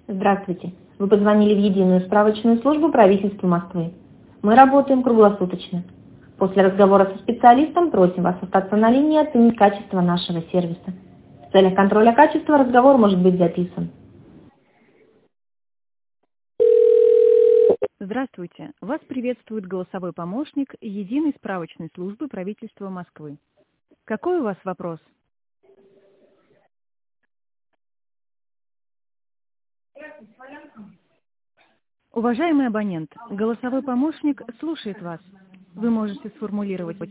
Здравствуйте. Вы позвонили в единую справочную службу правительства Москвы. Мы работаем круглосуточно. После разговора со специалистом просим вас остаться на линии и оценить качество нашего сервиса. В целях контроля качества разговор может быть записан. Здравствуйте. Вас приветствует голосовой помощник единой справочной службы правительства Москвы. Какой у вас вопрос? Уважаемый абонент, голосовой помощник слушает вас. Вы можете сформулировать